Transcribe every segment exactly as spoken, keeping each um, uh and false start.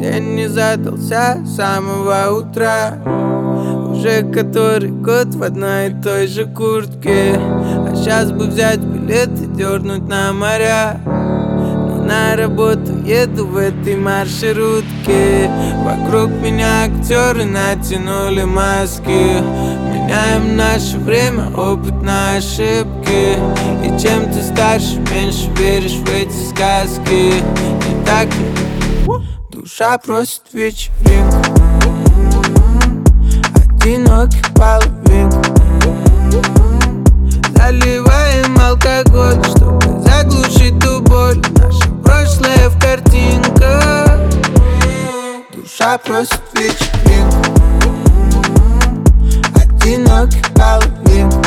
День не задался с самого утра. Уже который год в одной и той же куртке. А сейчас бы взять билет и дернуть на моря. Но на работу еду в этой маршрутке. Вокруг меня актеры натянули маски. Меняем наше время, опыт на ошибки. И чем ты старше, меньше веришь в эти сказки. Не так ли? Душа просит вечеринку, одиноких половинку. Заливаем алкоголь, чтобы заглушить ту боль. Наше прошлое в картинках. Душа просит вечеринку, одиноких половинку.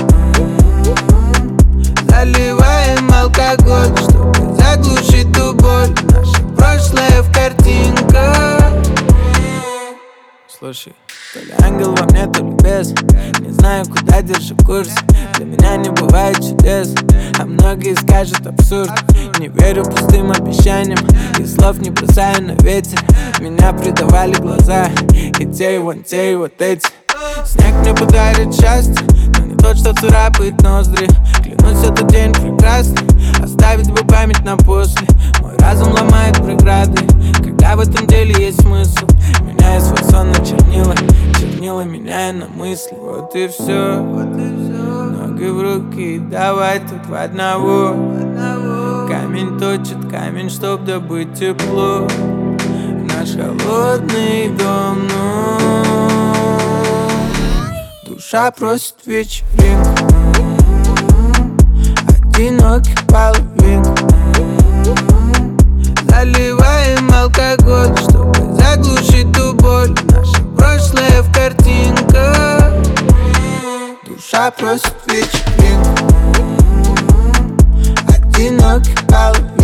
Заливаем алкоголь, чтобы заглушить ту боль. Наше прошлое в картинках. Слушай, то ли ангел во мне, то ли бес. Не знаю, куда держу курс. Для меня не бывает чудес, а многие скажут абсурд. Не верю пустым обещаниям и слов не бросаю на ветер. Меня предавали глаза, и те, и вон те, и вот эти. Снег мне подарит счастье, но не тот, что царапает ноздри. Клянусь, этот день прекрасный, оставить бы память на после. Мой разум ломает преграды, когда в этом деле есть смысл. Меняю свой сон на чернила, чернила меняю на мысли. Вот и все, ноги в руки, давай тут в одного. Камень точит камень, чтоб добыть тепло. Наш холодный дом, ну. Душа просит вечеринку, одиноких половинку. Заливаем алкоголь, чтобы заглушить ту боль. Наше прошлое в картинках. Душа просит вечеринку, одиноких половинку.